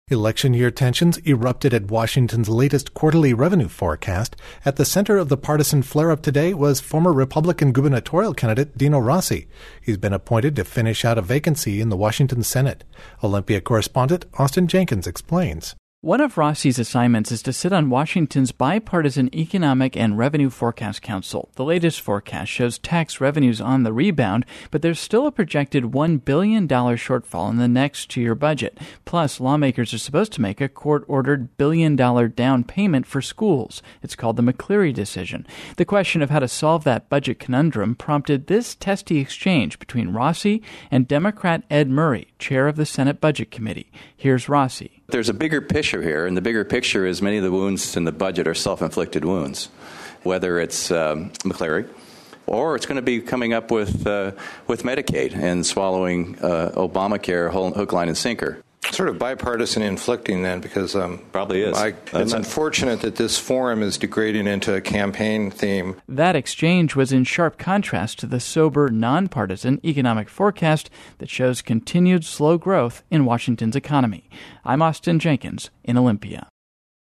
Election year tensions erupted at Washington's latest quarterly revenue forecast. At the center of the partisan flare-up today was former Republican gubernatorial candidate Dino Rossi. He's been appointed to finish out a vacancy in the Washington Senate. Olympia correspondent Austin Jenkins explains. One of Rossi's assignments is to sit on Washington's Bipartisan Economic and Revenue Forecast Council. The latest forecast shows tax revenues on the rebound, but there's still a projected $1 billion shortfall in the next two-year budget. Plus, lawmakers are supposed to make a court-ordered $1 billion down payment for schools. It's called the McCleary decision. The question of how to solve that budget conundrum prompted this testy exchange between Rossi and Democrat Ed Murray, chair of the Senate Budget Committee. Here's Rossi. There's a bigger picture here, and the bigger picture is many of the wounds in the budget are self-inflicted wounds, whether it's McCleary or it's going to be coming up with Medicaid and swallowing Obamacare hook, line, and sinker. Sort of bipartisan inflicting then, because probably is. It's unfortunate that this forum is degrading into a campaign theme. That exchange was in sharp contrast to the sober, nonpartisan economic forecast that shows continued slow growth in Washington's economy. I'm Austin Jenkins in Olympia.